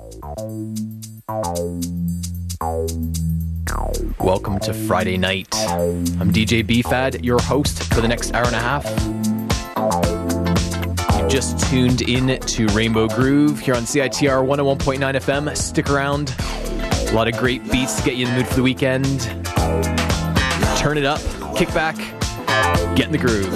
Welcome to Friday Night. I'm DJ BFAD, your host for the next hour and a half. You just tuned in to Rainbow Groove here on CITR 101.9 FM. Stick around. A lot of great beats to get you in the mood for the weekend. Turn it up, kick back, get in the groove.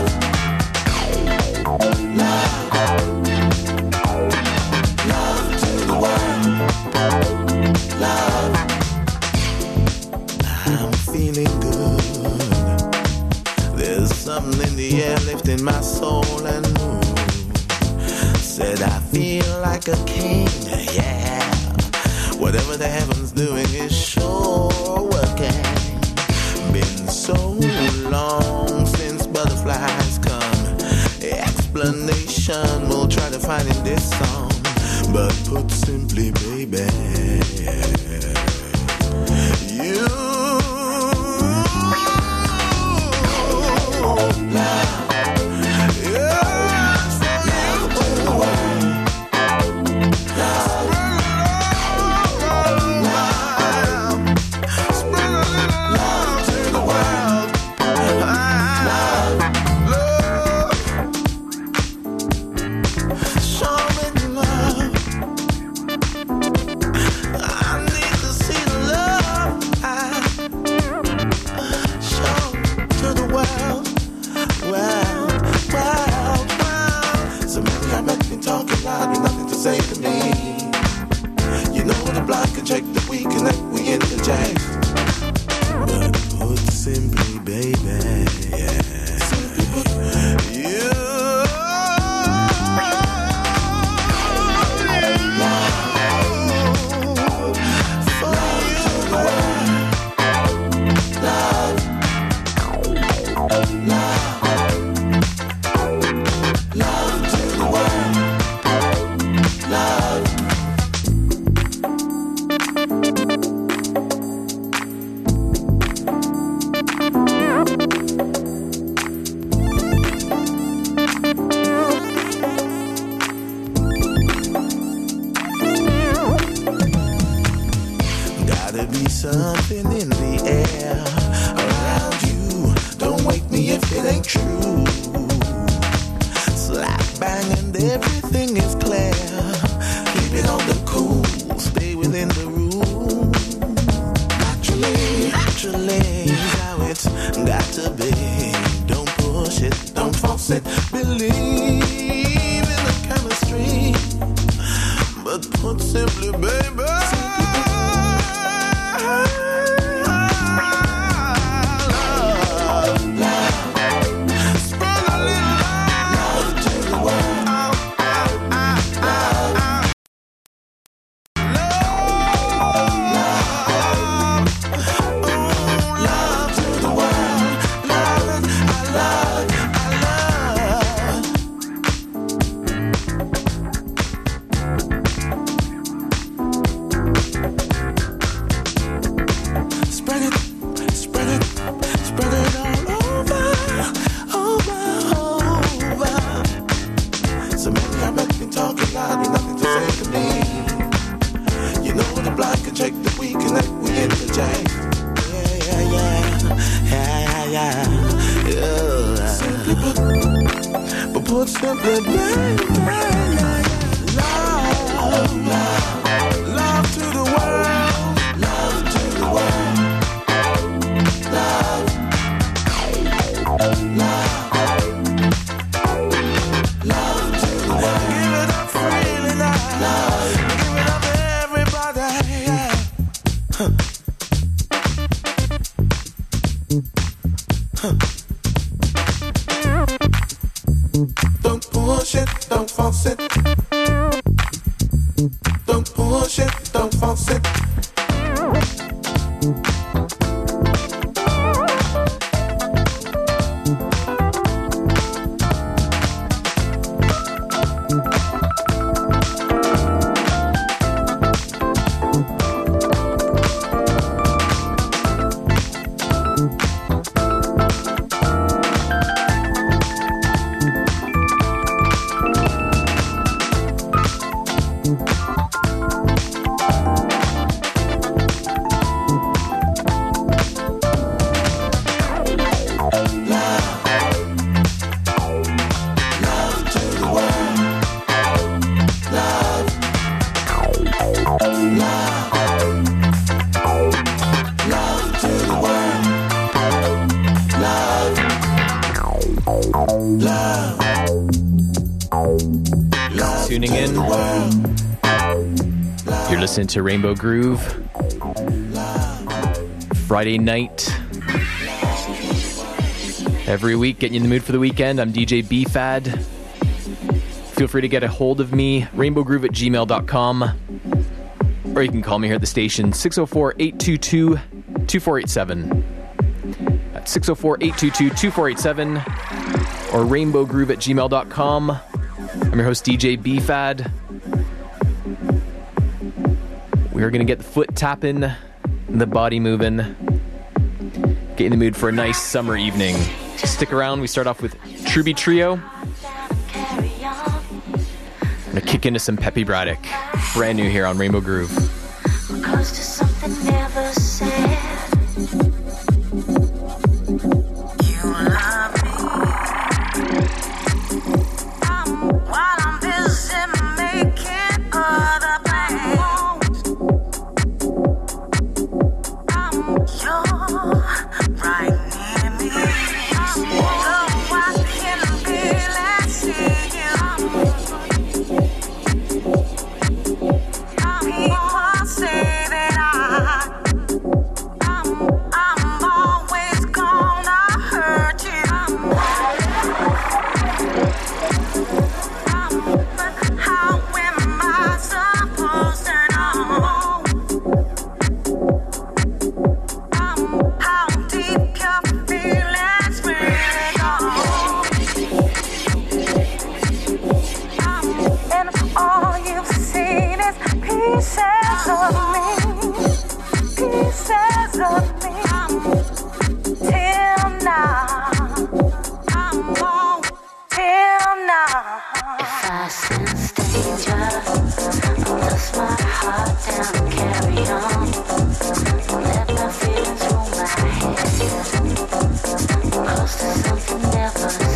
I'm feeling good. There's something in the air lifting my soul and mood. Said I feel like a king, yeah. Whatever the heavens doing is sure working. Been so long since butterflies come. Explanation we'll try to find in this song. But put simply, baby, you love. tuning in. You're listening to Rainbow Groove. Friday night. Every week, getting you in the mood for the weekend. I'm DJ BFAD. Feel free to get a hold of me, rainbowgroove@gmail.com. Or you can call me here at the station, 604-822-2487. That's 604-822-2487. Or rainbowgroove@gmail.com. I'm your host, DJ BFAD. We're going to get the foot tapping, the body moving, get in the mood for a nice summer evening. Stick around. We start off with Truby Trio. I'm going to kick into some Peppy Braddock. Brand new here on Rainbow Groove. Close to something never said. You love me. While I'm busy making other plans. You're right near me. Though I can barely see you. People say that I'm always gonna hurt you. But how am I supposed to know how deep your feelings really go? And all you've seen is pieces of me, pieces of me. Till now, till now. If I sense danger, I'll dust my heart down and carry on. Let my feelings roll my head. Close to something never said.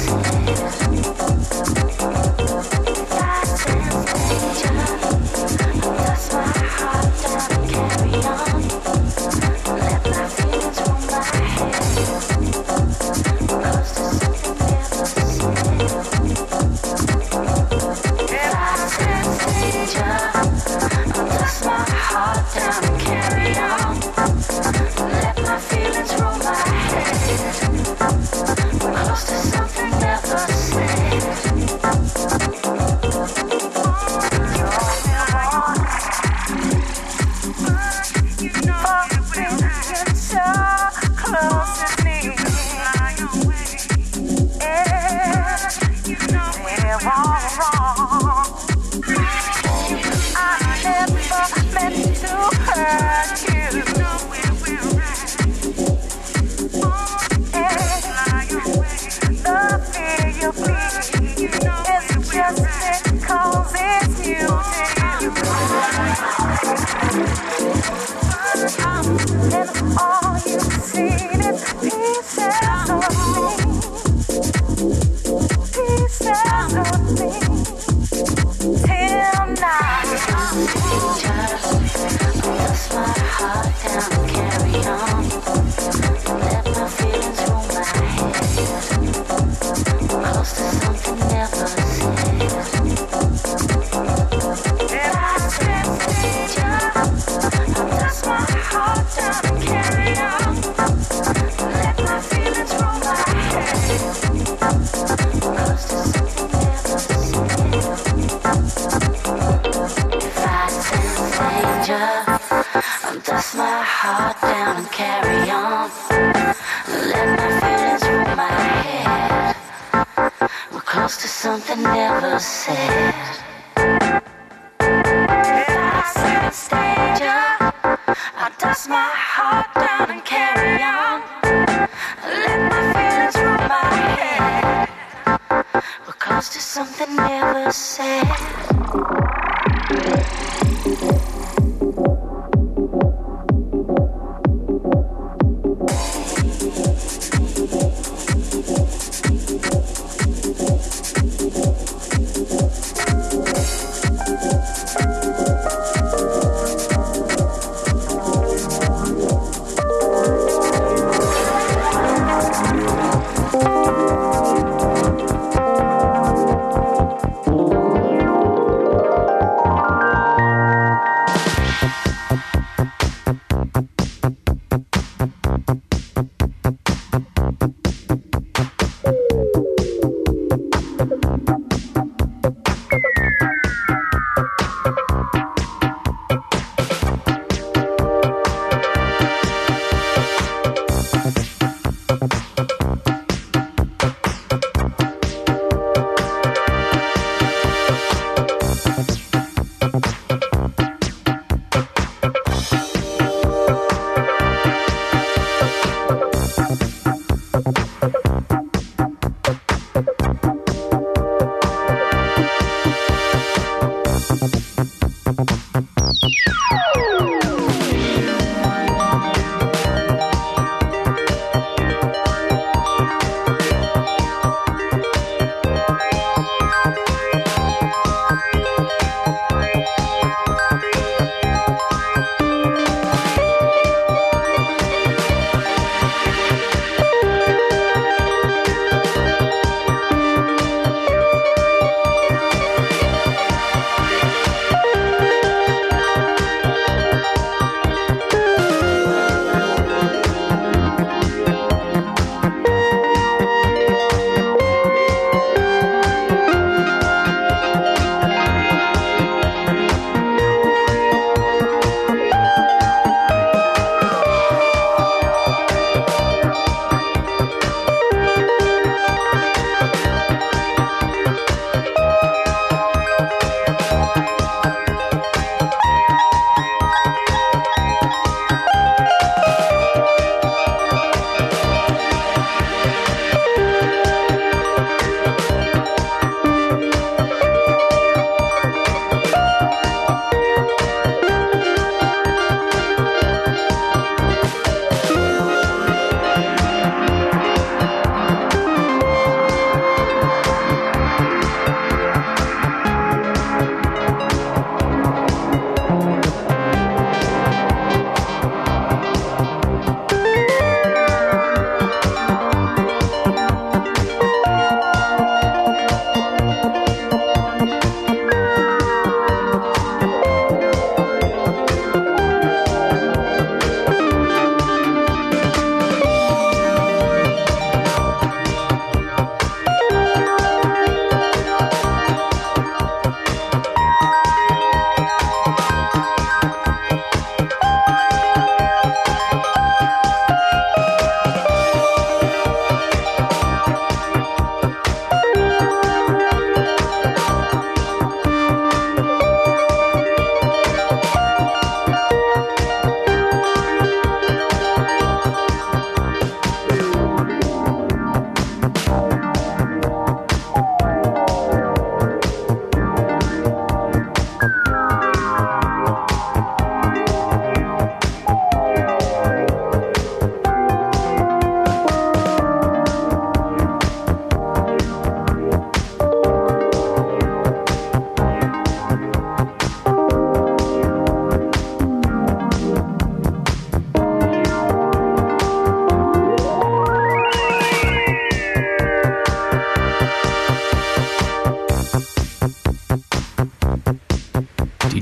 If I sense danger, I'll dust my heart down and carry on. Let my feelings roll my head. Close to something never said. If I sense danger, I'll dust my heart down and carry on. Let my feelings roll my head. Close to something never said. And all you've seen is pieces of me, pieces of me. Till now, dust my heart down and carry on. Let my feelings roll my head. Close to something never said. If I sense danger, dust my heart down and carry on. Let my feelings roll my head. Close to something never said. If I sense danger, dust my heart down and carry on. Let my feelings roll my head. We're close to something never said. If I sense danger, I dust my heart down and carry on. Let my feelings roll my head. We're close to something never said.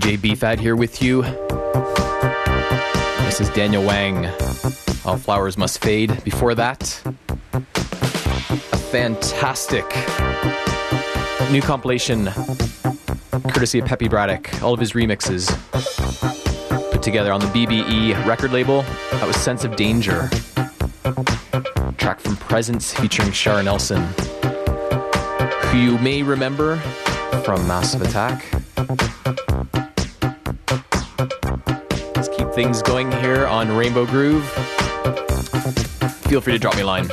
DJ BFAD here with you. This is Daniel Wang. All Flowers Must Fade. Before that, a fantastic new compilation courtesy of Peppy Braddock. All of his remixes put together on the BBE record label. That was Sense of Danger. Track from Presence featuring Shara Nelson, who you may remember from Massive Attack. Let's keep things going here on Rainbow Groove. Feel free to drop me a line.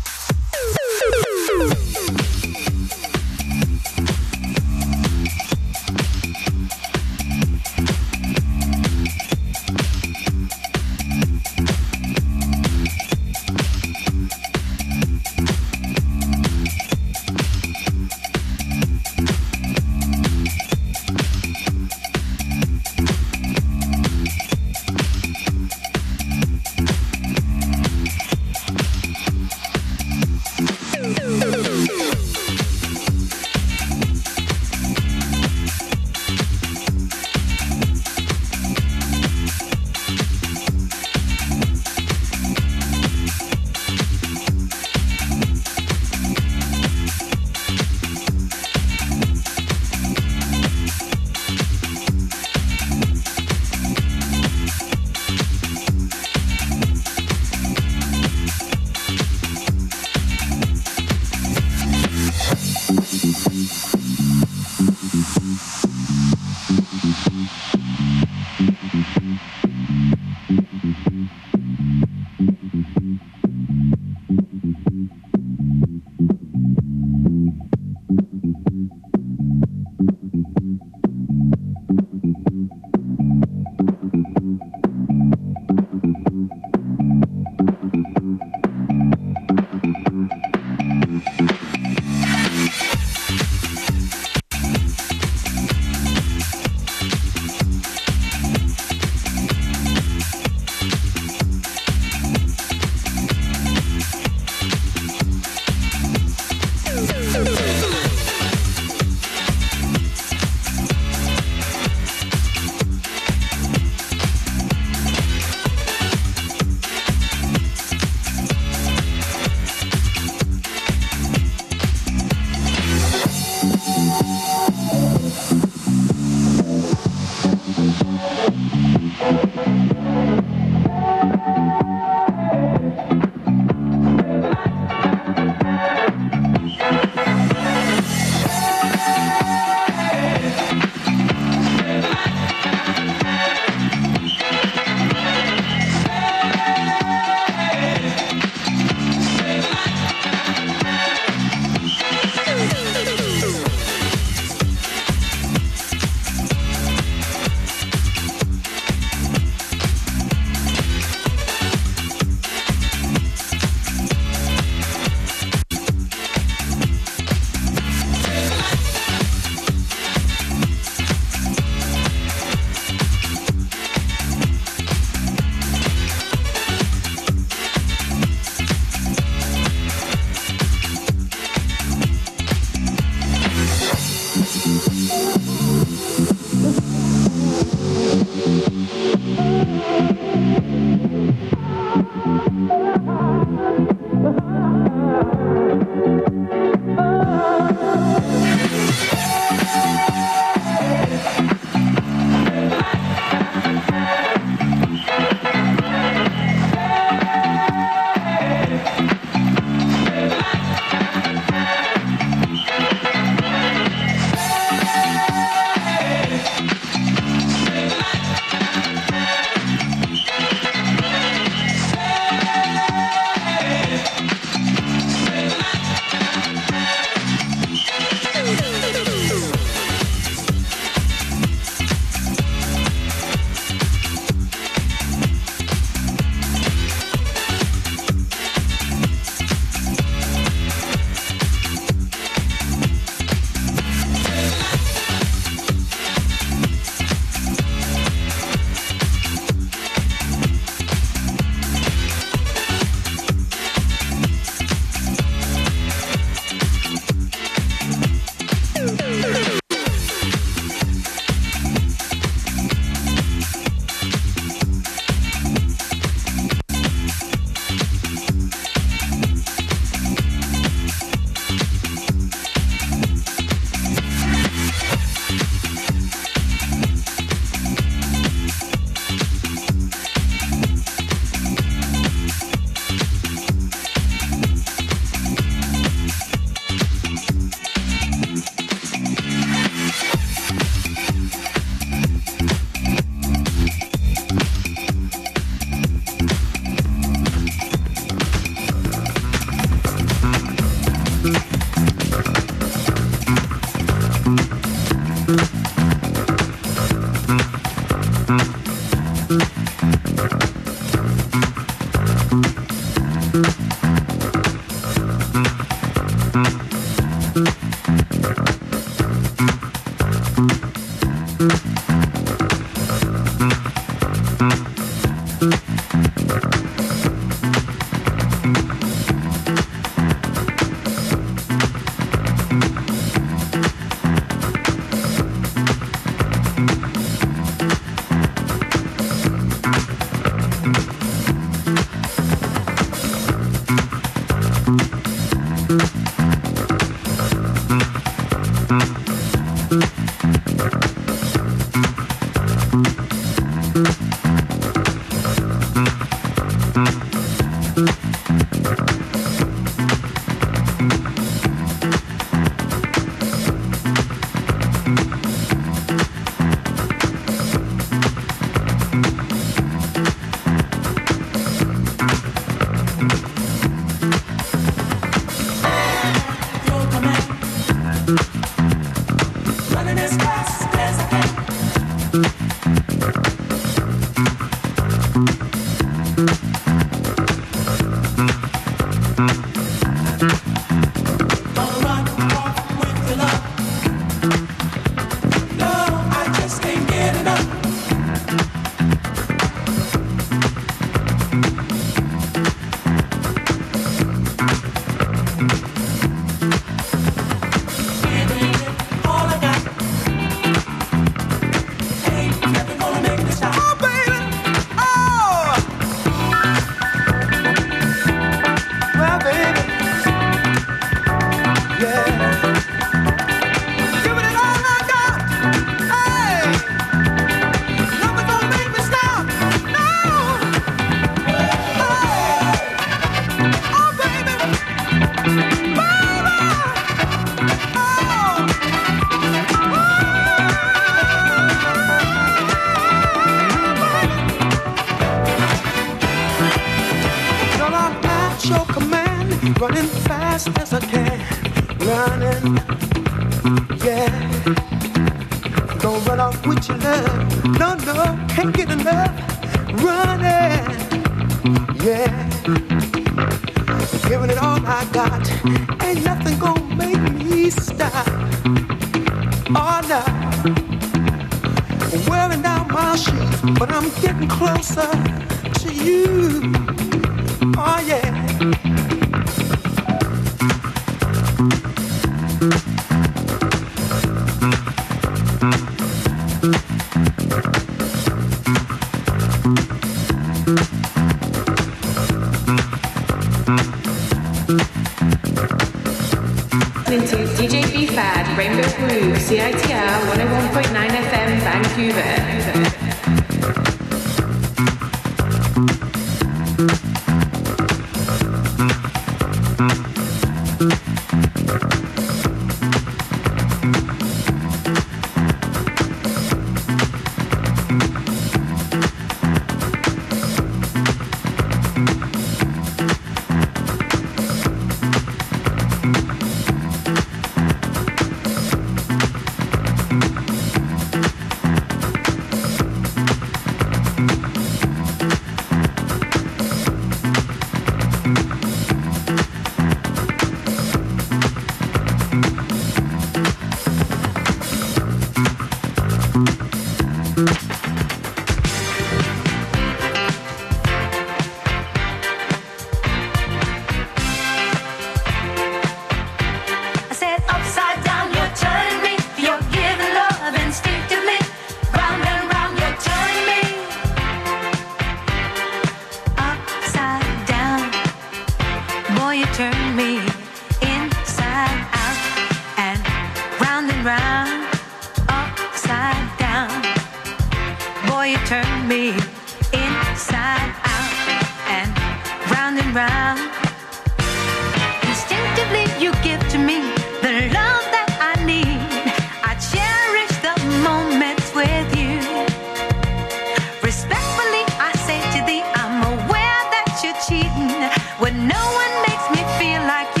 When no one makes me feel like you.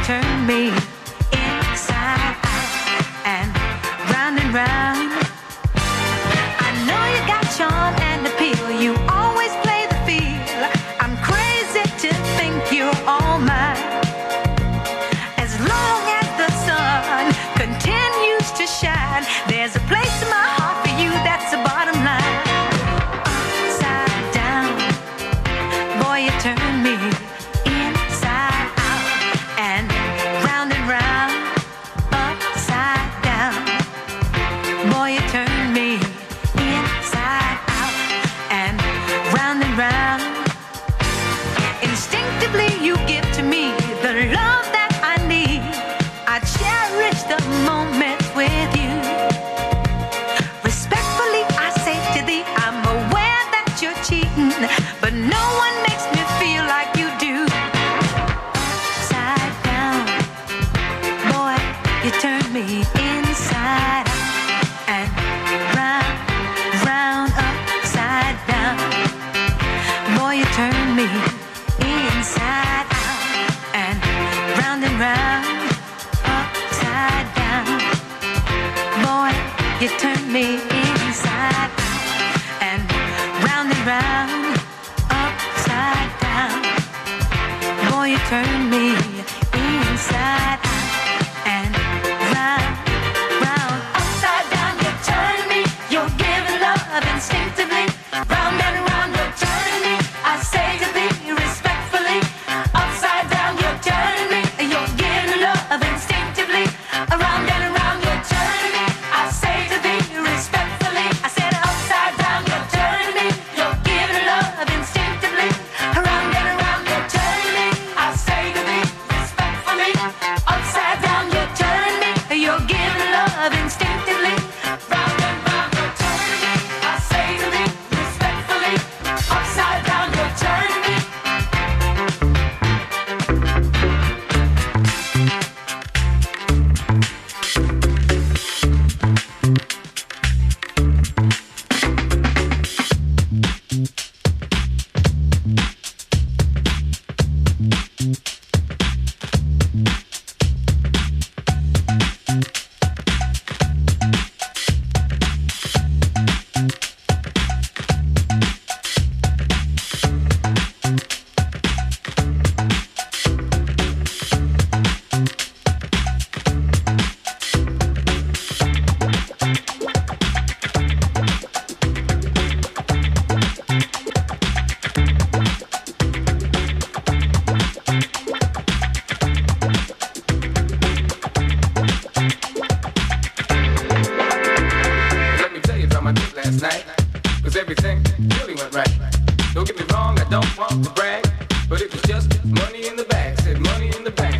turn me inside out and round. I know you got charm and appeal. You always play the field. I'm crazy to think you're all mine. As long as the sun continues to shine, there's a place in my heart for you. That's the bottom line. Upside down, boy, you turn me inside out and round. Upside down, boy, you turn me inside out and round. Instinctively, you give to me the love that I need. I cherish the moment with you. Respectfully, I say to thee, I'm aware that you're cheating, but no one makes me feel like you do. Upside down, boy, you turn me inside out and round, upside down. Boy, you turn me inside out and round, upside down. Boy, you turn me inside out and round, upside down. Boy, you turn me inside out and round, upside down. You turn me, you're giving love instinctively. Round and round, you're turning me. I say to thee respectfully, upside down, you're turning me. You're giving love instinctively. Around and around, you're turning me. I say to thee respectfully, I said upside down, you're turning me. You're giving love instinctively. Around and around, you're turning me. I say to thee respectfully, upside down, you're turning me. You're giving love instinctively. Round and round, you're turning me. I say to thee respectfully, upside down, you're turning me. Let me tell you about my date last night, 'cause everything really went right. Don't get me wrong, I don't want to brag, but it was just money in the bag, said money in the bag.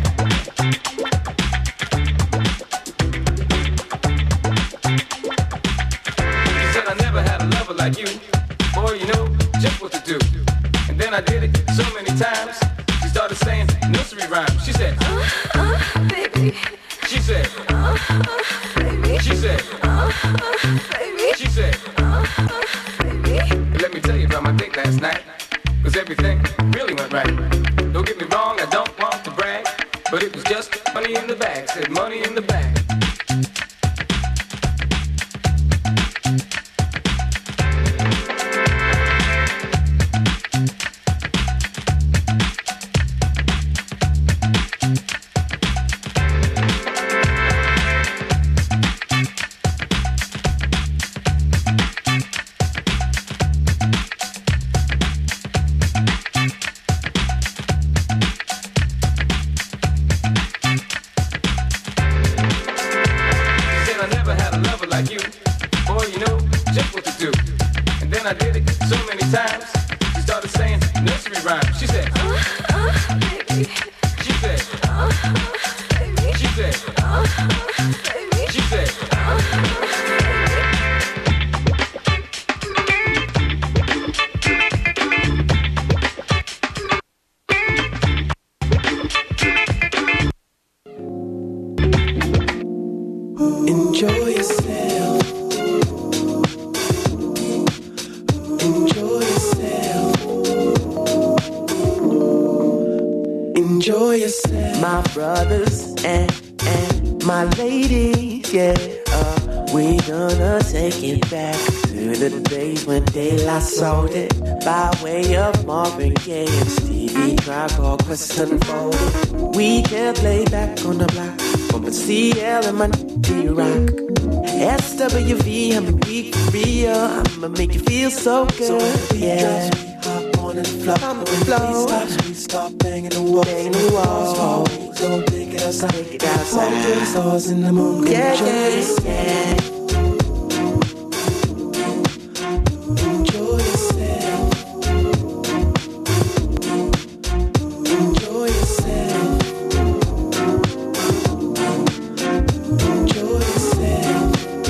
She said I never had a lover like you, boy, you know just what to do. And then I did it so many times, she started saying nursery rhymes. She said, Baby, she said, baby, she said, baby, she said. baby. Let me tell you about my date last night, 'cause everything really went right. Don't get me wrong, I don't want to brag, but it was just money in the bag, said money in the bag. Enjoy yourself. My brothers and my ladies, yeah. We gonna take it back to the days when De La Soul it by way of Marvin Gaye and Stevie Tribe or Quest Unfolded. We can play back on the block from CL and my D-Rock. SWV, I'm a weak for real. I'ma make you feel so good, so yeah. On the floor, we start banging the walls, so take it outside, the stars in the moon, yeah. Enjoy yourself. Enjoy yourself. Enjoy yourself.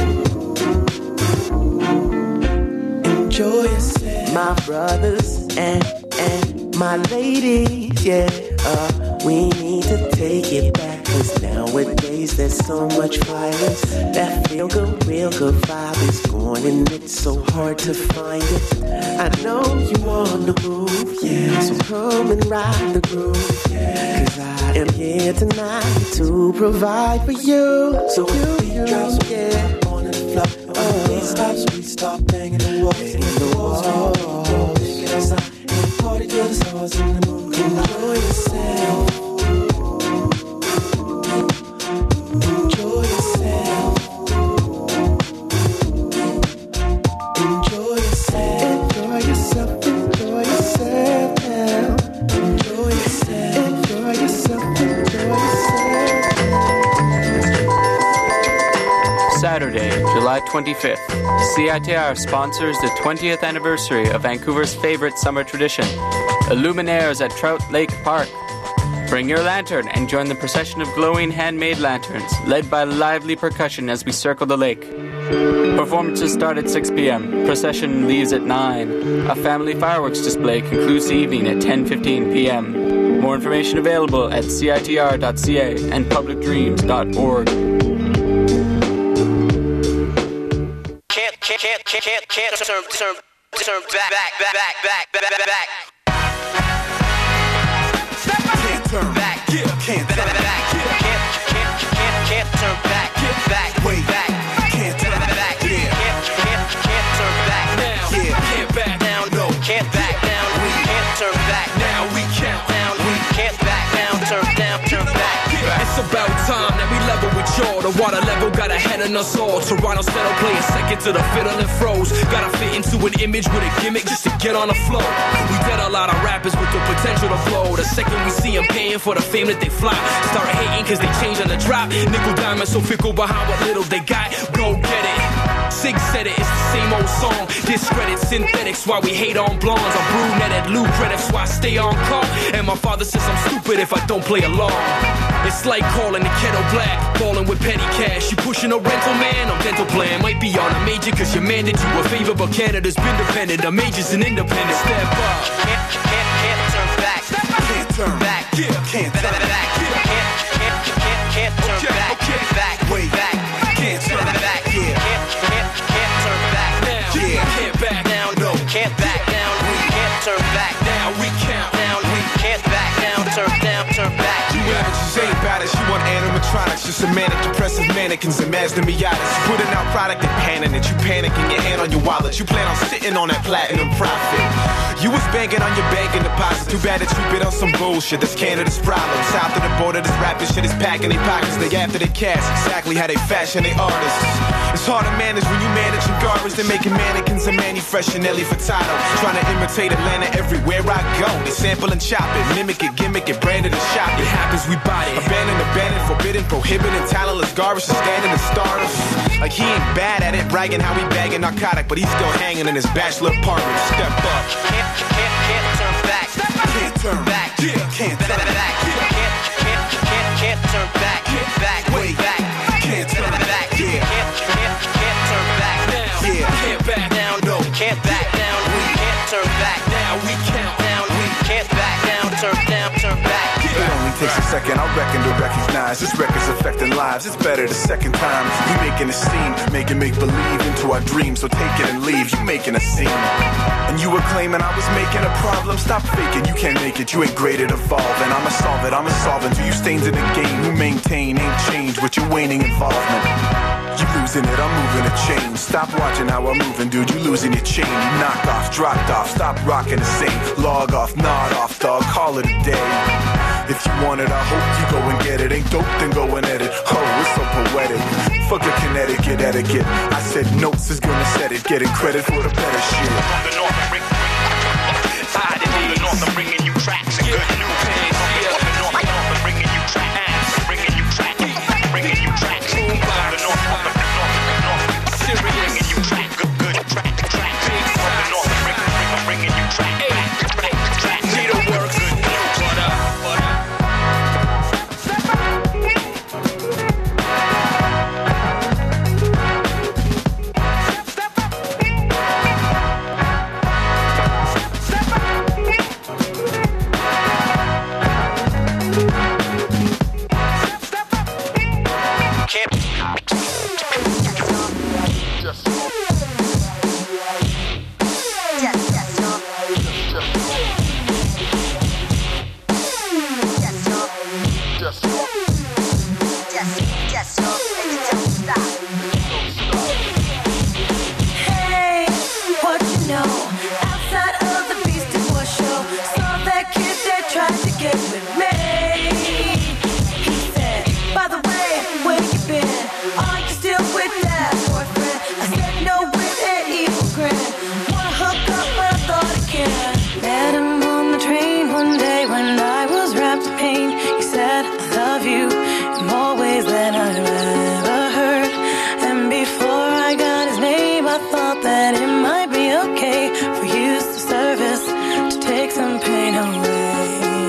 Enjoy yourself. My brothers and my ladies, yeah. We need to take it back, 'cause nowadays there's so much violence. That feel good, real good vibe is gone and it's so hard to find it. I know you on the move, yeah. So come and ride the groove, yeah. 'Cause I am here tonight to provide for you. So when the beat drops, yeah, on the floor, when the beat stops, we start banging the walls, take it outside and party till the stars in the moon. Enjoy yourself. Enjoy yourself. Enjoy yourself. Enjoy yourself. Enjoy yourself now. Enjoy yourself. Enjoy yourself. Enjoy yourself. Saturday, July 25th, CITR sponsors the 20th anniversary of Vancouver's favorite summer tradition, Illuminaires at Trout Lake Park. Bring your lantern and join the procession of glowing handmade lanterns, led by lively percussion as we circle the lake. Performances start at 6 p.m. Procession leaves at 9. A family fireworks display concludes the evening at 10:15 p.m. More information available at citr.ca and publicdreams.org. Can't turn back. Can't turn back, can't turn back, can't turn back, way back, can't turn back, can't turn back now, can't back down, no, can't back down, we can't turn back now, we count down, we can't back down, turn back. It's about time that we level with y'all. The water level got ahead of us all. Toronto settle playing second to the fiddle and froze. Gotta fit into an image with a gimmick just to get on the flow. We dead a lot of rappers with the potential to flow. The second we see them paying for the fame that they fly, start hating cause they change on the drop. Nickel diamond so fickle behind what little they got. Go get it. Sig said it, it's the same old song. Discredit synthetics while we hate on blondes. I'm brunette at Lou credits so I stay on call. And my father says I'm stupid if I don't play along. It's like calling the kettle black, balling with petty cash. You pushing a rental man, I'm dental plan. Might be on a major cause your man did you a favor, but Canada's been dependent. The major's an independent. Step up. Can't turn back. Can't turn back. Can't turn back. Can't turn back. Way back. Can't turn back. Can't turn back now. Can't back down. No. Can't back down. We can't turn back now. We count down. We can't back down. Turn back. She ain't bad as she want animatronics, just a manic, depressive mannequins and Mazda Miatas. Putting out product and panning it, you panicking your hand on your wallet. You plan on sitting on that platinum profit. You was banking on your banking deposit. Too bad that you bit on some bullshit. That's Canada's problem. South of the border, this rapping shit is packing their pockets. They after they cash, exactly how they fashion they artists. It's hard to manage when you managing garbage. They're making mannequins and Manny Fresh and Nelly Furtado. Trying to imitate Atlanta everywhere I go. They sample and chop it, mimic it, gimmick it, brand it and shop it. It happens, we bought it. Abandoned, forbidden, prohibited, talentless garbage, standing and starters. Like he ain't bad at it, bragging how he bagging narcotic, but he's still hanging in his bachelor apartment. Step up. Can't turn back. Can't turn back. Can't turn back. Can't turn back. Way back. Can't turn back. Can't turn back now. Can't back down. No. Can't back down. We can't turn back now. We count down. We can't back down. Turn back. It only takes a second, I reckon, to recognize this record's affecting lives. It's better the second time. We making a scene, making make-believe into our dreams. So take it and leave, you making a scene. And you were claiming I was making a problem. Stop faking, you can't make it, you ain't greater to evolve. And I'ma solve it until you stains in the game. You maintain, ain't change with your waning involvement. You losing it, I'm moving a change. Stop watching how I'm moving, dude, you losing your chain. You knocked off, dropped off, stop rocking the same. Log off, nod off, dog, call it a day. If you want it, I hope you go and get it. Ain't dope, then go and edit. Oh, it's so poetic. Fuck a Connecticut etiquette. I said notes is gonna set it. Getting credit for the better shit. From the north, I'm bringing you tracks and good news. From the north, I'm bringing you tracks. Bringing you tracks. Bringing you tracks. From the north, bringing you tracks. Good tracks. From the north, I'm bringing you tracks. Need a work, good news. What up? Hey, what you know? Outside of the Beastie Boys show, saw that kid that tried to get with me. He said, by the way, where you been? Are you still with that boyfriend? I said no with an evil grin. Wanna hook up, but I thought again. Met him on the train one day when I was wrapped in pain. He said, I love you in more ways than I've ever heard. And before I got his name, I thought that it might be okay for use of service to take some pain away.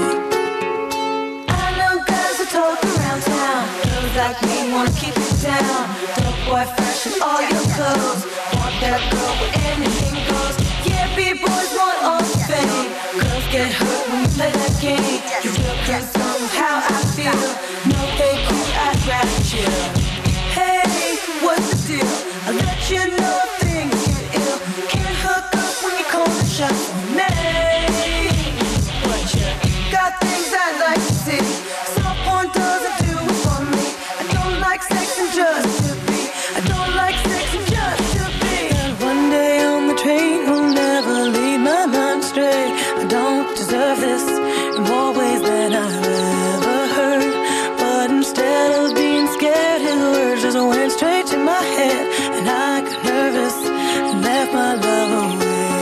I know guys that talk around town. Girls like me wanna keep it down. Dope boy fresh in all your clothes. Want that girl where anything goes. Yeah, B-boys want all the fame. Girls get hurt when we play that game. You're real concerned with how I feel. No thank you, I'd rather chill. Hey, what's the deal? I'll let you know if things get ill. Can't hook up when you call the shots on me. But you got things I'd like to see. Soft porn doesn't do it for me. I don't like sex and just to be. I don't like sex and just to be. And one day on the train will never lead my mind astray. I don't deserve this in more ways than I've ever heard. But instead of being scared, his words just went straight to my head. And I got nervous and left my love away.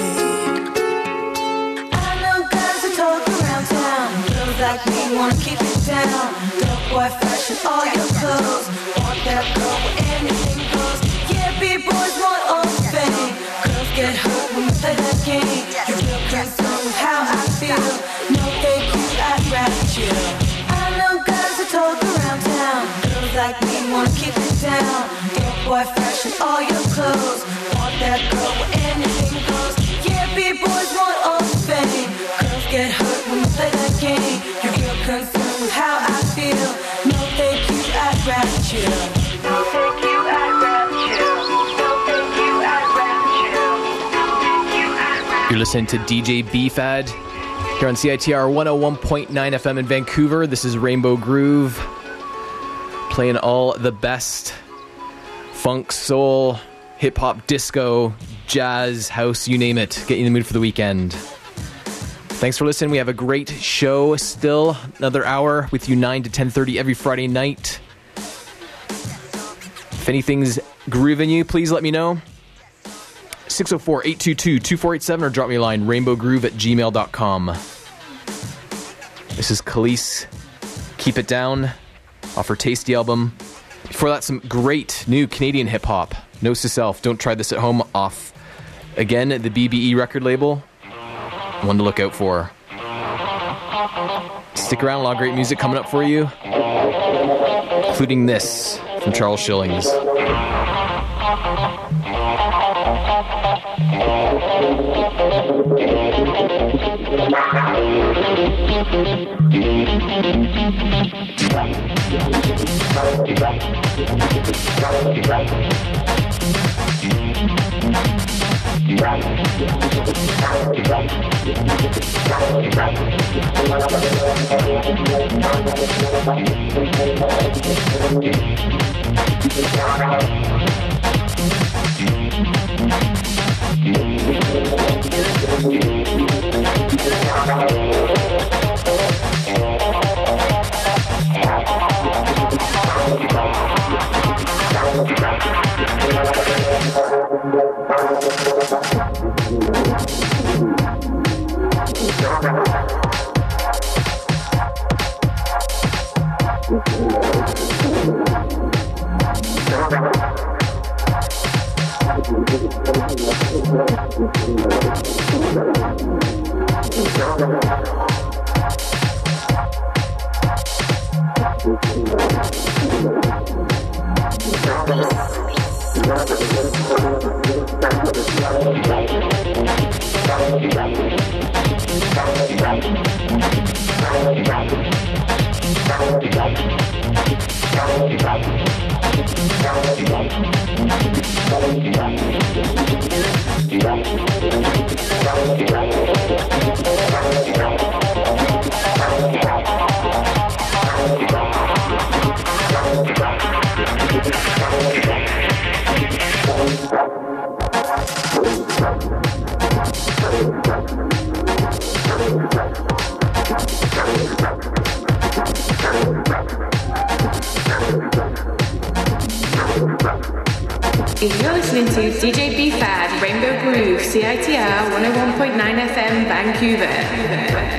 I know guys that talk around town. Girls like me wanna keep it down. Dope boy fresh in all your clothes. Want that girl where anything goes. Yeah, B-boys want all the fame. Girls get hurt when we play that game. You're real concerned with how I feel. No thank you, I'd rather chill. I know guys that talk around town. Girls like me wanna keep it down. Dope boy fresh in all your clothes. Want that girl where anything goes. Yeah, B-boys want all the fame. Girls get hurt when we play that game. You're real concerned with how I feel. No thank you, I'd rather chill. No thank you, I'd rather chill. No thank you, I'd rather chill. No thank you, I'd rather. You're listening to DJ B-Fad here on CITR 101.9 FM in Vancouver. This is Rainbow Groove, playing all the best funk, soul, hip-hop, disco, jazz, house, you name it. Get you in the mood for the weekend. Thanks for listening. We have a great show still. Another hour with you 9 to 10:30 every Friday night. If anything's grooving you, please let me know. 604-822-2487 or drop me a line, rainbowgroove@gmail.com. This is Khalees, Keep It Down, off her Tasty album. Before that, some great new Canadian hip-hop. Notes to Self, Don't Try This at Home, off, again, the BBE record label. One to look out for. Stick around, a lot of great music coming up for you, including this from Charles Schillings. You're listening to DJ B-Fad, Rainbow Groove, CITR 101.9 FM, Vancouver.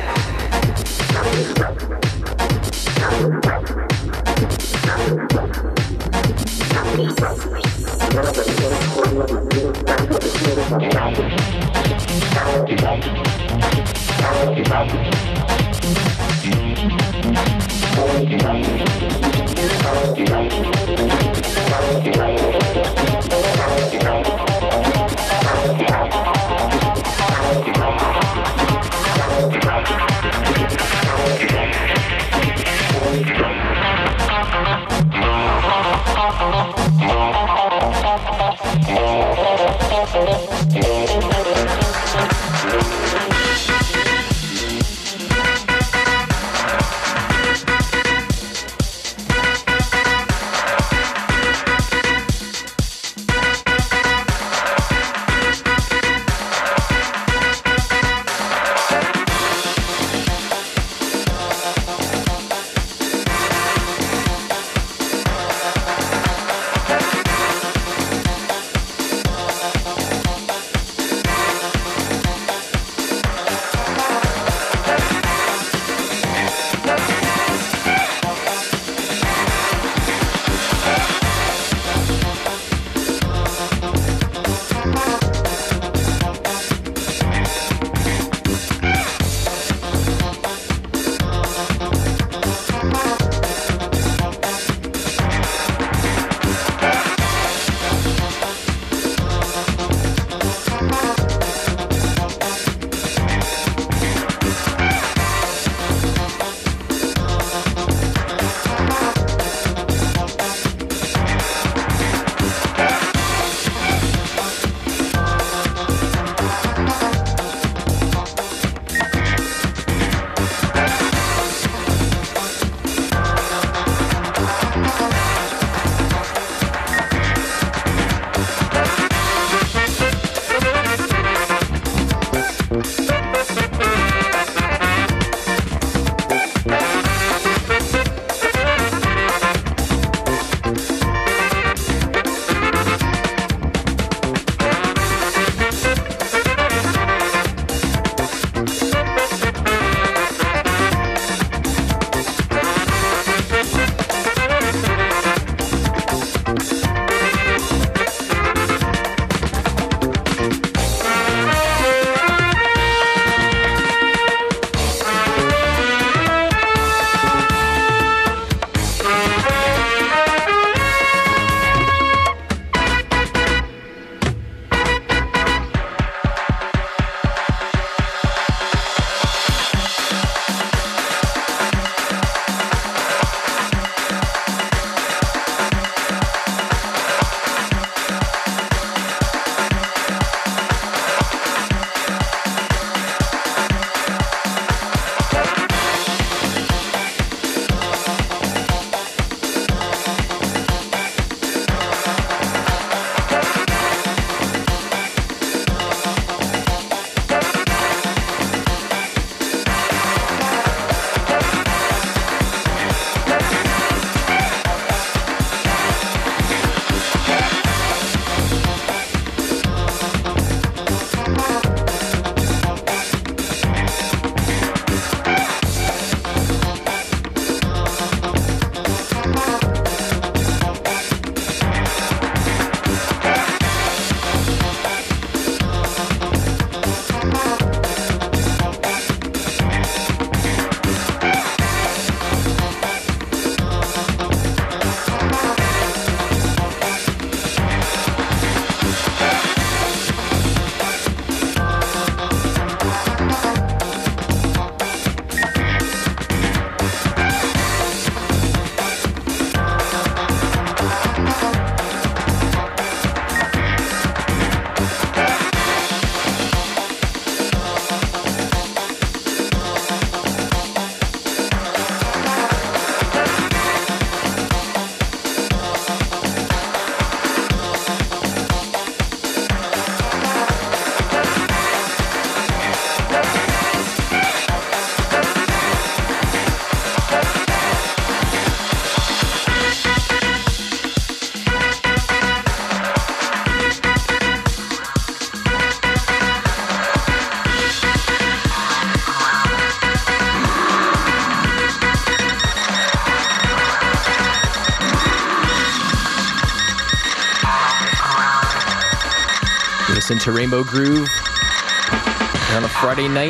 listening to Rainbow Groove on a Friday night.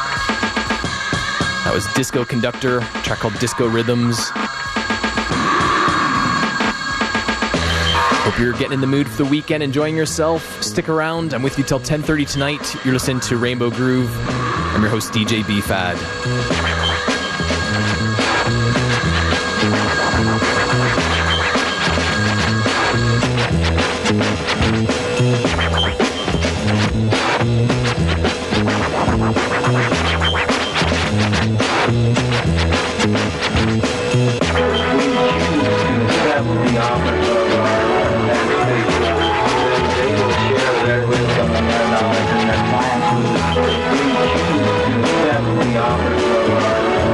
That was Disco Conductor, a track called Disco Rhythms. Hope you're getting in the mood for the weekend, enjoying yourself. Stick around. I'm with you till 10:30 tonight. You're listening to Rainbow Groove. I'm your host, DJ B-Fad. Offers of our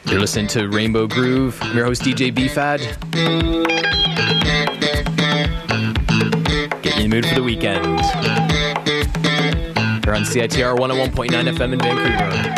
You're listening to Rainbow Groove. I'm your host, DJ B-Fad. Get you in the mood for the weekend. You're on CITR 101.9 FM in Vancouver.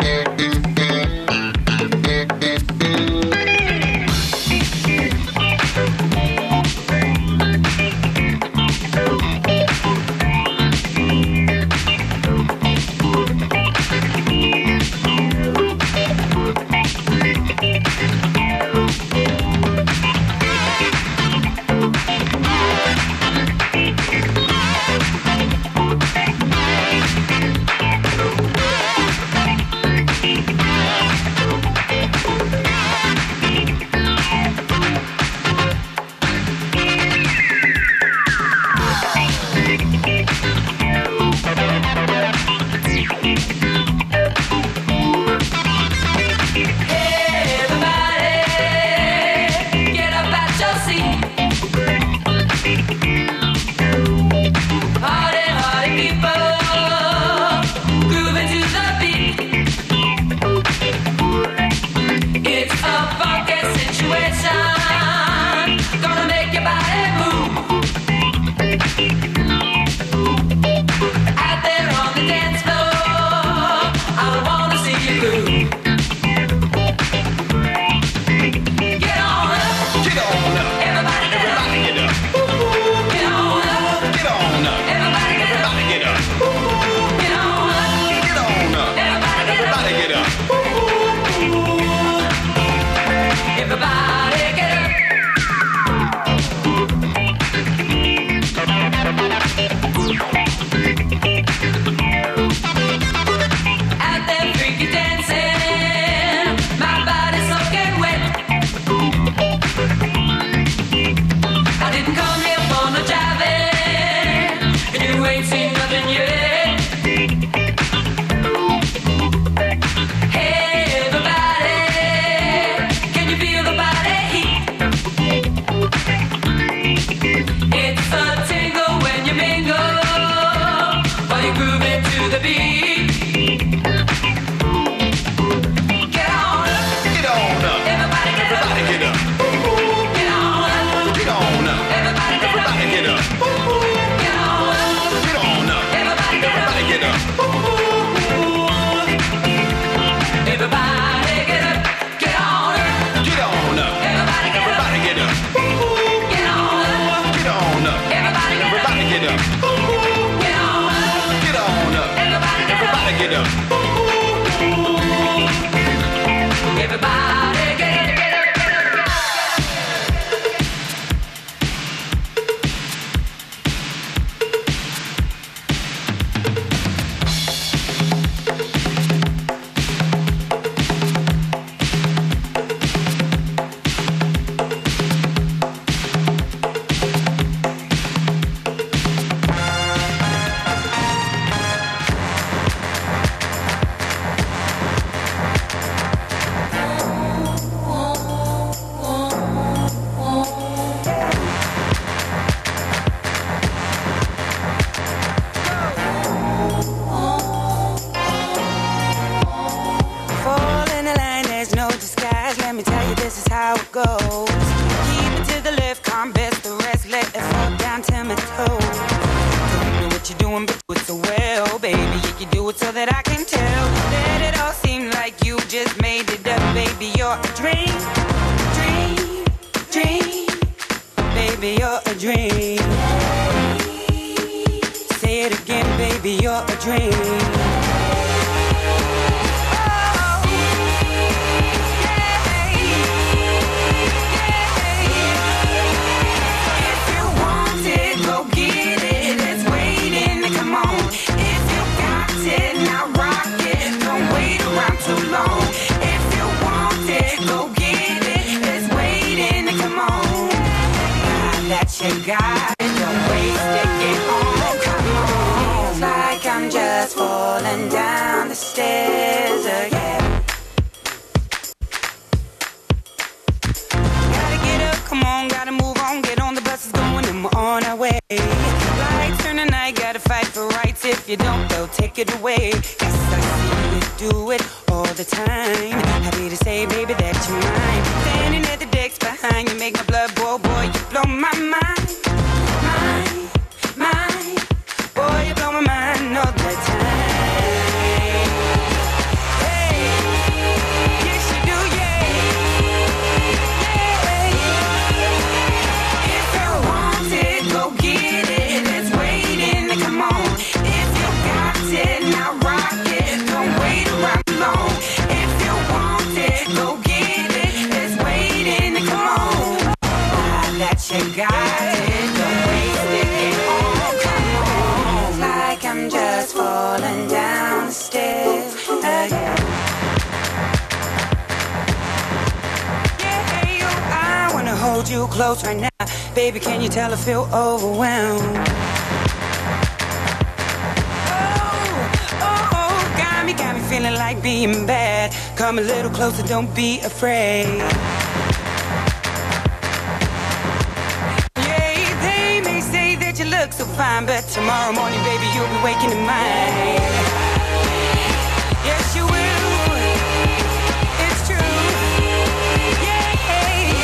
Take it away. Yes, I see you do it all the time. Happy to say, baby, that you make my blood boil, boy, you blow my mind. Mind, boy, you blow my mind all the time. Hey, yes you do, yeah. If you want it, go get it. It's waiting to come on. If you got it, now rock it. Don't wait around long. If you want it, go get it. It's waiting to come on. That you got it. Don't waste it. Get on, come on. It's like I'm just falling down the stairs again. Yeah, I wanna hold you close right now. Baby, can you tell I feel overwhelmed? Oh, got me feeling like being bad. Come a little closer, don't be afraid. Yeah, they may say that you look so fine, but tomorrow morning, baby, you'll be waking in mine. Yes, you will. It's true. Yeah.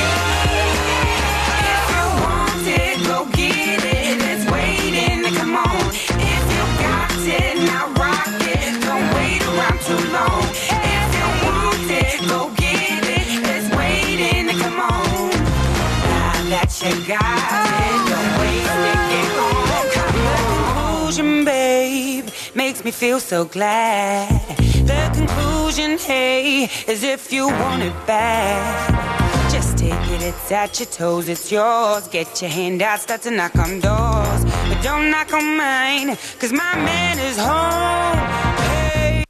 If you want it, go get it. It's waiting to come on. If you got it, now rock it. Don't wait around too long. If you want it, go get it. It's waiting to come on. Now that you got it, don't waste it. Get on, come on. The conclusion, babe, makes me feel so glad. The conclusion, hey, is if you want it back, just take it, it's at your toes, it's yours. Get your hand out, start to knock on doors, but don't knock on mine, 'cause my man is home. Hey.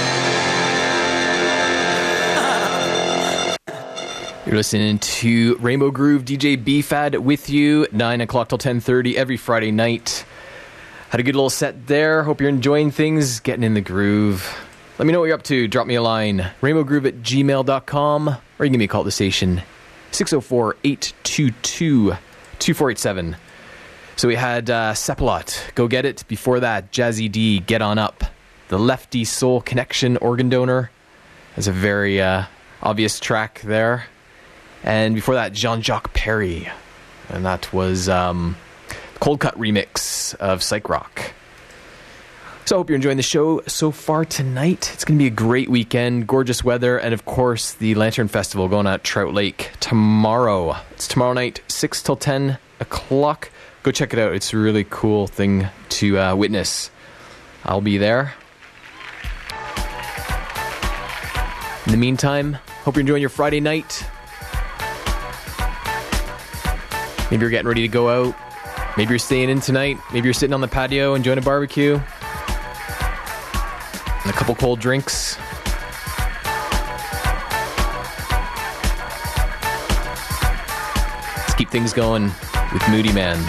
You're listening to Rainbow Groove, DJ B-Fad with you, 9 o'clock till 10:30 every Friday night. Had a good little set there. Hope you're enjoying things, getting in the groove. Let me know what you're up to. Drop me a line, rainbowgroove@gmail.com, or you can give me a call at the station, 604-822-2487. So we had Sepalot, Go Get It. Before that, Jazzy D, Get On Up. The Lefty Soul Connection, Organ Donor. That's a very obvious track there. And before that, Jean-Jacques Perry. And that was Cold Cut remix of Psych Rock. So I hope you're enjoying the show so far tonight. It's going to be a great weekend, gorgeous weather, and of course the Lantern Festival going on at Trout Lake tomorrow. It's tomorrow night, 6 till 10 o'clock. Go check it out. It's a really cool thing to witness. I'll be there. In the meantime, hope you're enjoying your Friday night. Maybe you're getting ready to go out. Maybe you're staying in tonight. Maybe you're sitting on the patio enjoying a barbecue and a couple cold drinks. Let's keep things going with Moody Man.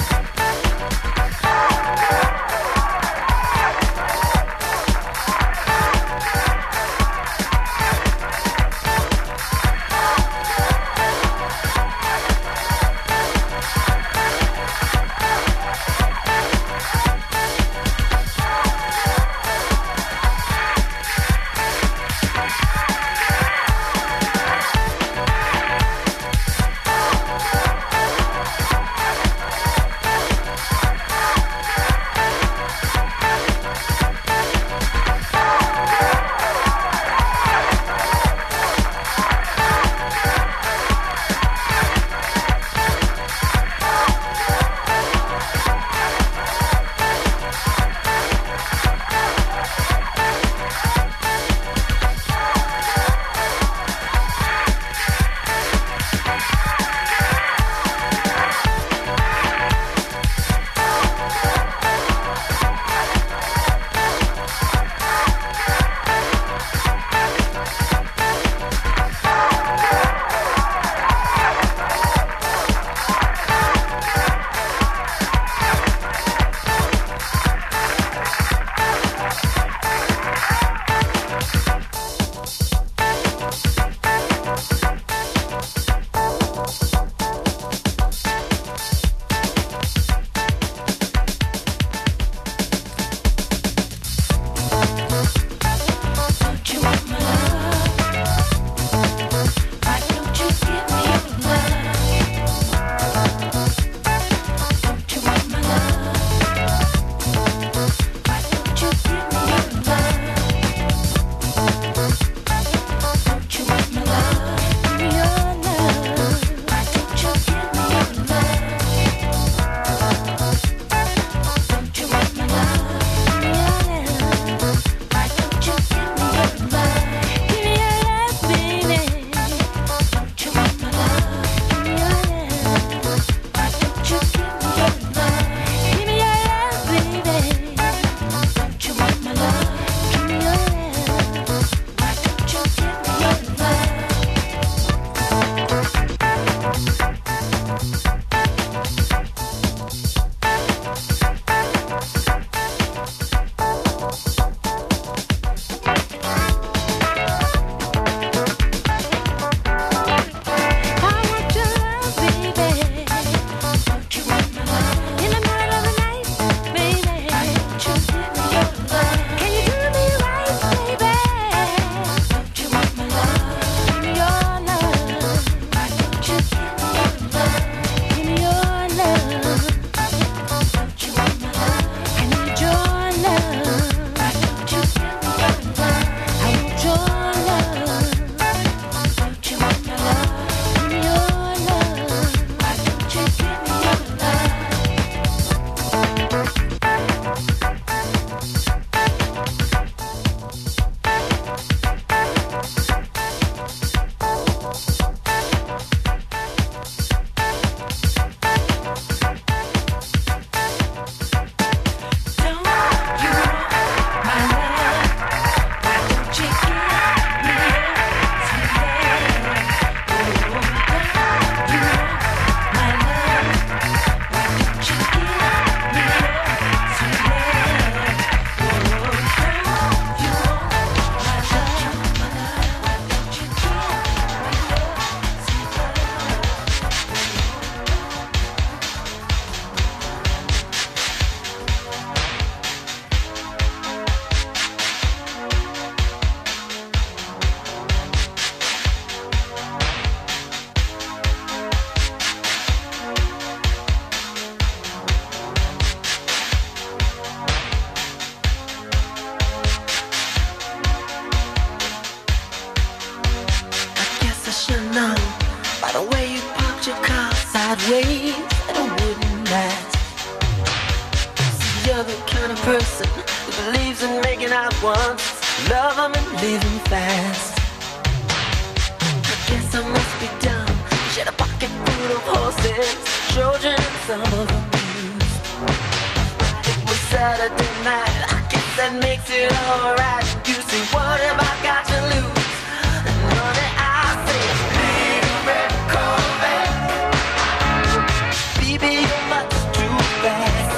sideways and it wouldn't last. See, you're the kind of person who believes in making out once, love them and leave them fast. I guess I must be dumb. She had a pocket full of horses, Trojan and some of them used. It was Saturday night, I guess that makes it alright. You see, what have I got to lose? And honey, I say, little red Corvette, baby, you're much too fast.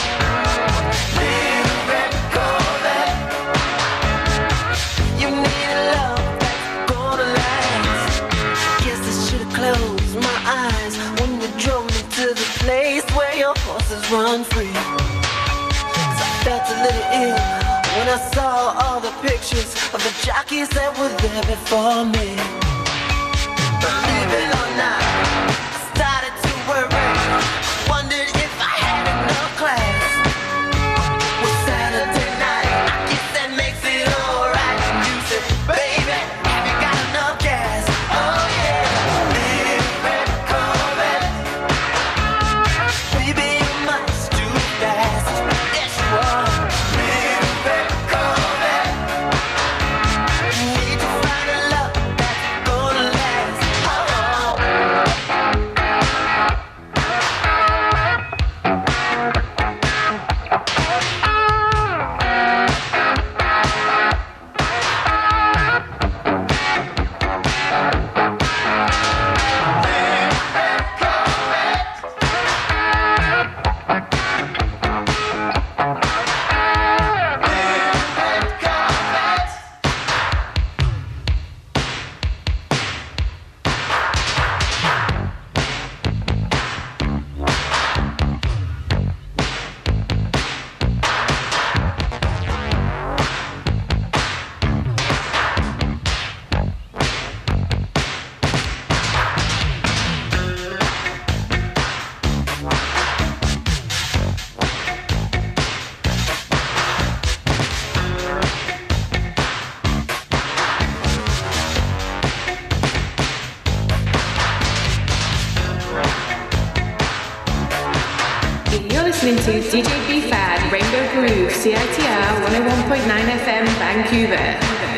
Little red Corvette, you need a love that's gonna last. Guess I should've closed my eyes when you drove me to the place where your horses run free. So I felt a little ill when I saw all the pictures of the jockeys that were there before me. Believe it or not, I started to worry. Wondered if I had enough class. Well, Saturday night, I guess that makes it alright. You said, baby, have you got enough gas? Oh yeah, little red Corvette, baby, you're much too fast. Yes, you are. Little red Corvette, need to find a love that's gonna last. You're listening to DJ B-Fad, Rainbow Groove, CITR 101.9 FM, Vancouver.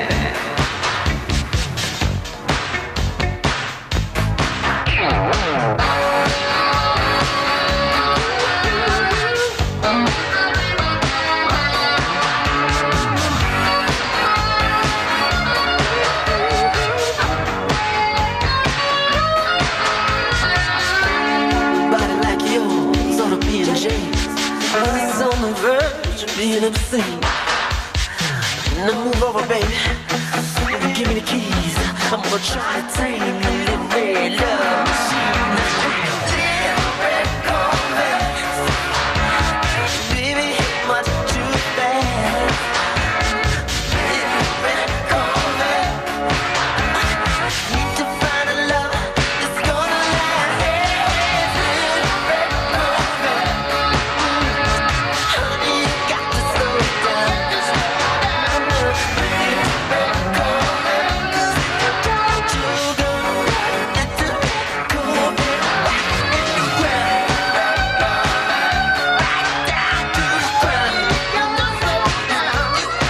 Body like yours ought to be in jails. It's on the verge of being obscene. Now move over, baby. Give me the keys. I'm gonna try to tame your little red love machine. Little red Corvette, baby, much too fast. Little red Corvette, need to find a love that's gonna last. Little red Corvette, honey, you got to slow it down. Little red Corvette, 'cause if you don't, you're gonna ride little red Corvette right in the ground. Right down to the ground. You got to slow down.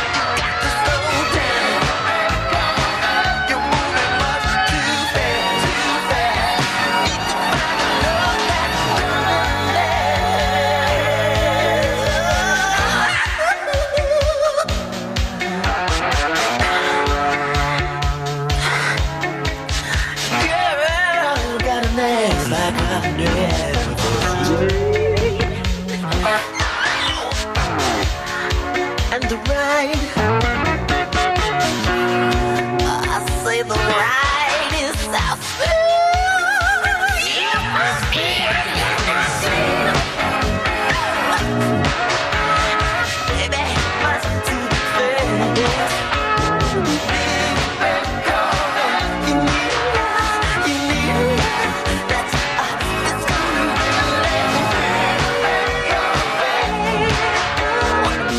You're moving much too fast, too fast. Need to find a love that's gonna Girl, got an ass like I've never seen. And the ride, I say the ride is so smooth. You must be baby, much too fast. You need that's it's gonna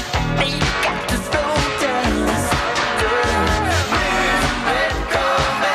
baby, got to slow down. Red Corvette.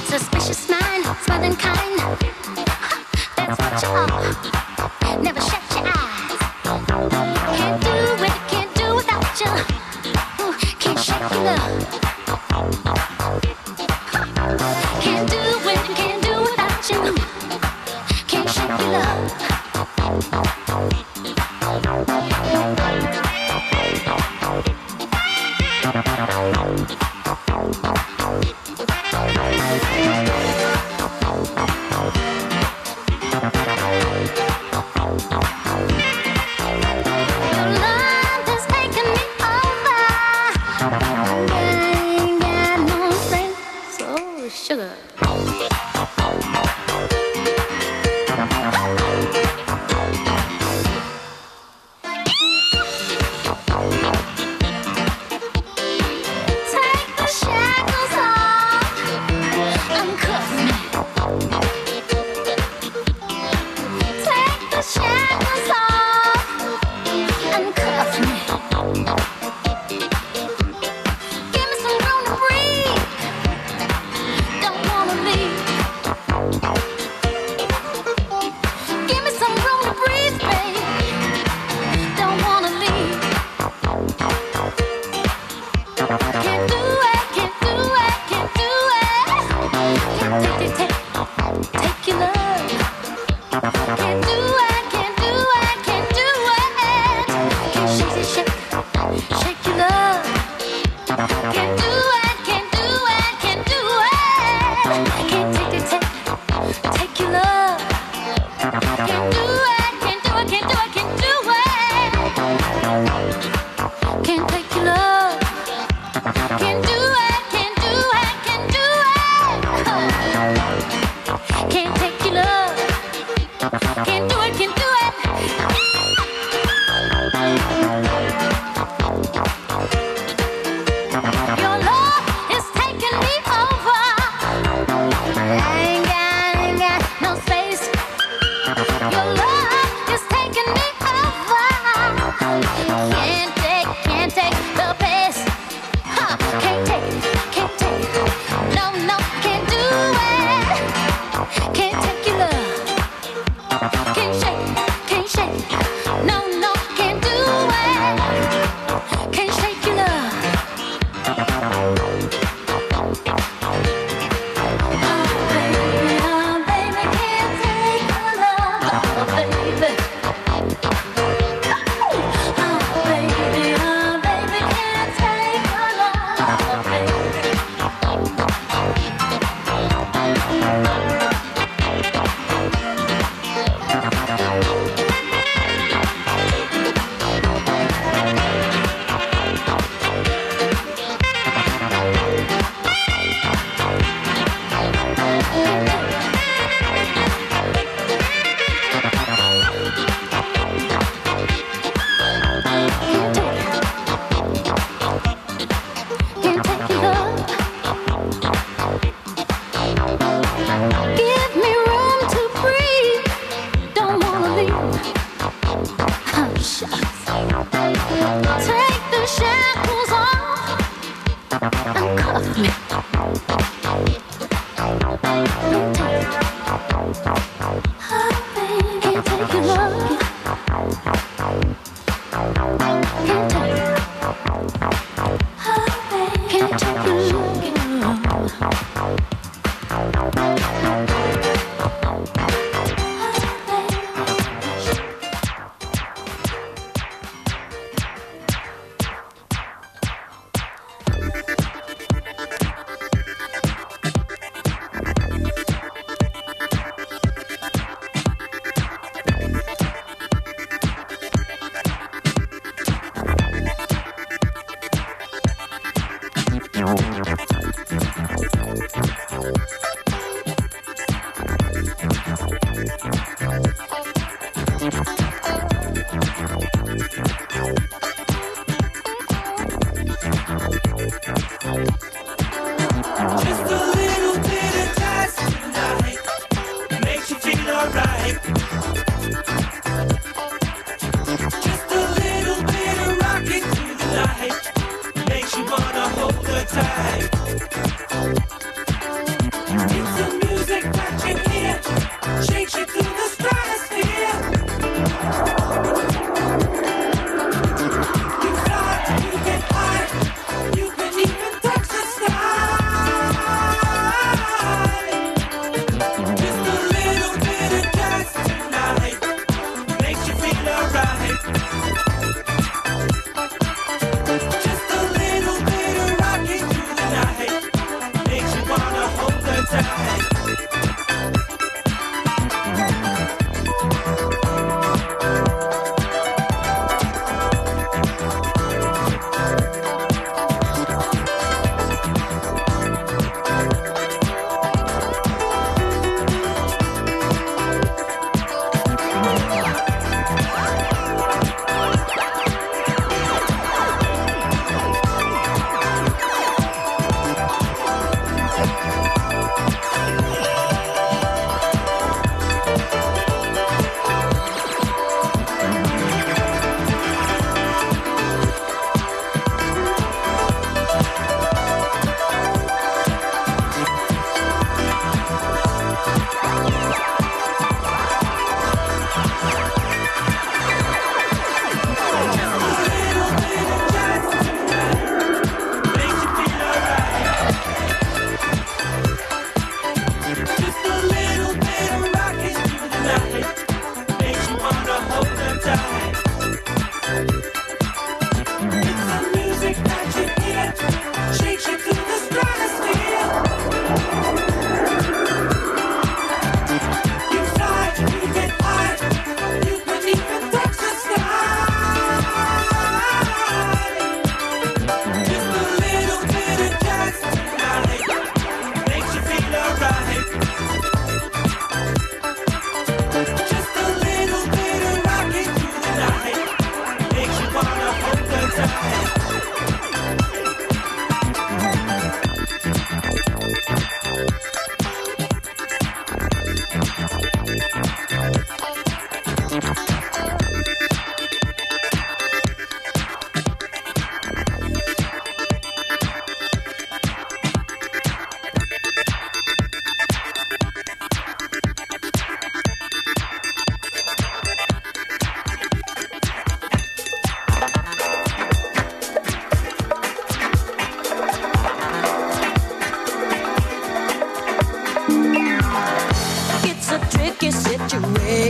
Suspicious mind, smart and kind. That's what you are. Never shut your eyes. Can't do it, can't do without you. Ooh, can't shake your love. Can't do it, can't do without you. Can't shake your love.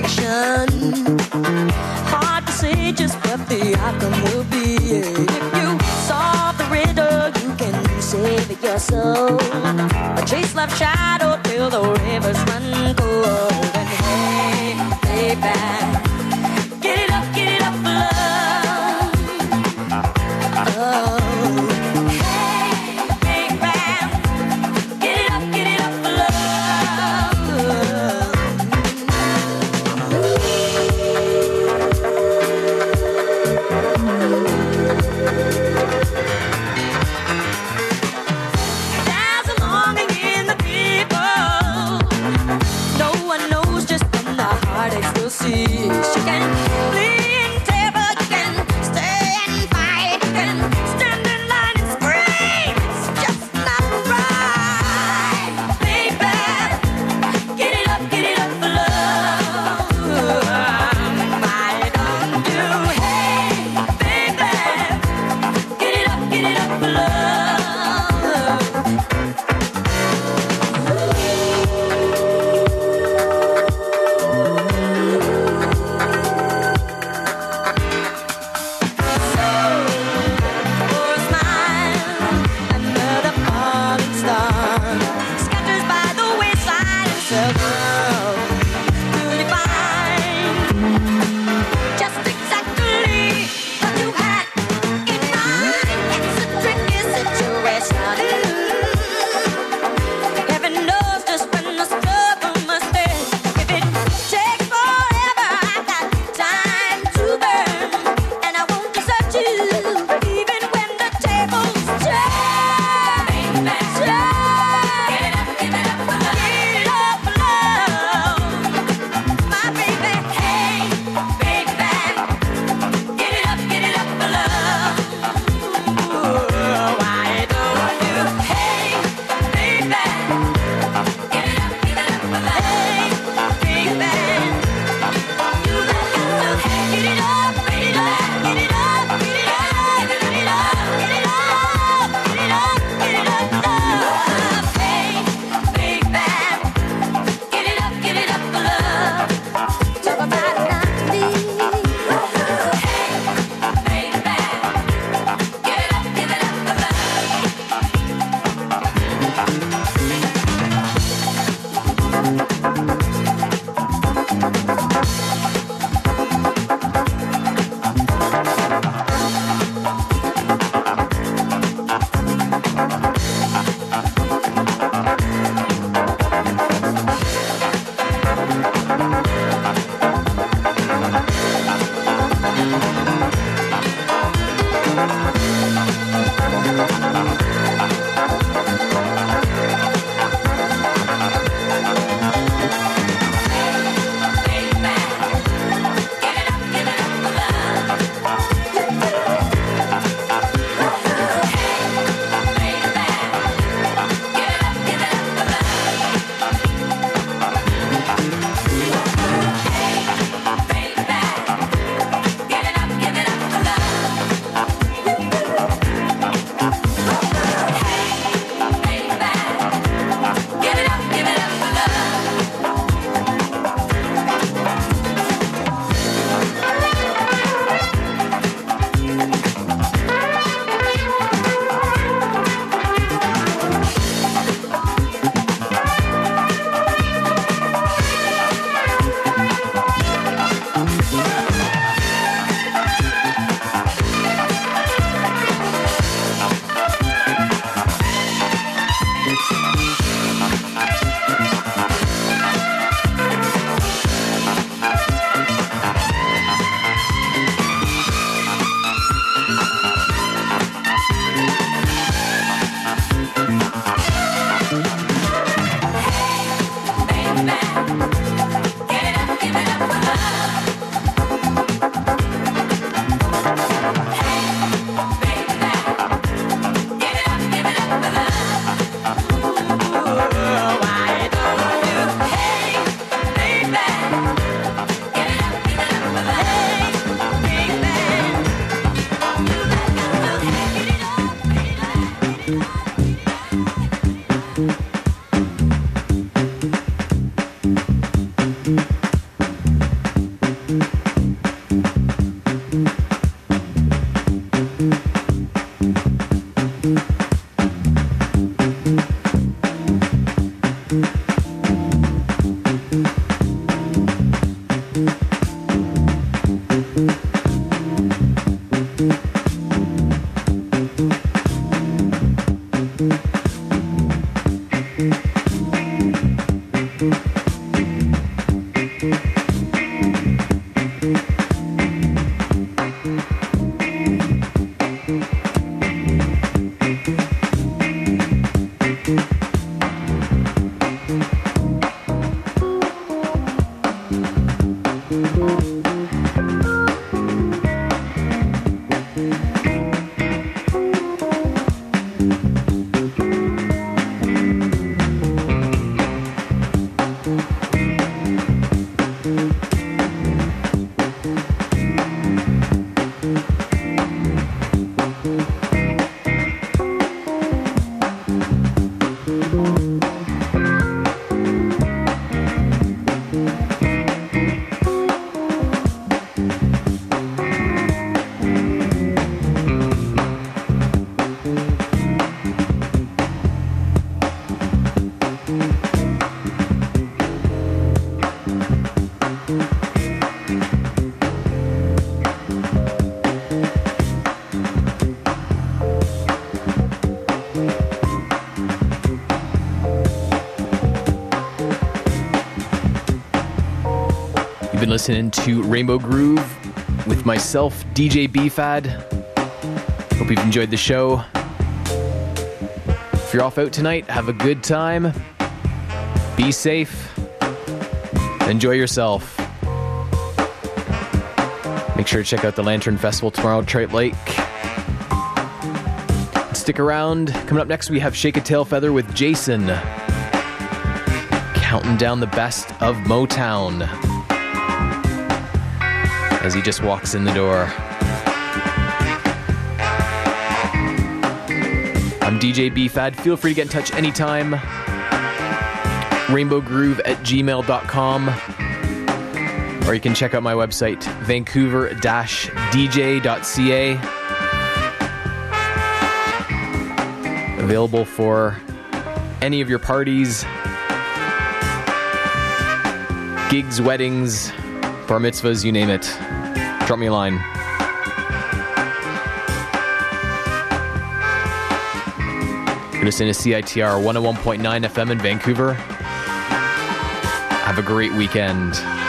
connection. Hard to say just what the outcome will be. If you solve the riddle, you can save your soul. But chase life's shadow till the rivers run cold. And hey, baby, get it up for love. Oh. She can flee in terror, you can stay and fight, you can stand in line and scream. It's just not right, baby. Get it up for love. Why don't you, hey, baby, get it up for love. You've been listening to Rainbow Groove with myself, DJ B-Fad. Hope you've enjoyed the show. If you're off out tonight, have a good time. Be safe. Enjoy yourself. Make sure to check out the Lantern Festival tomorrow at Trout Lake. Stick around. Coming up next, we have Shake a Tail Feather with Jason. Counting down the best of Motown as he just walks in the door. I'm DJ B-Fad. Feel free to get in touch anytime. rainbowgroove@gmail.com, or you can check out my website, vancouver-dj.ca. Available for any of your parties, gigs, weddings, bar mitzvahs, you name it. Drop me a line. You're listening to CITR 101.9 FM in Vancouver. Have a great weekend.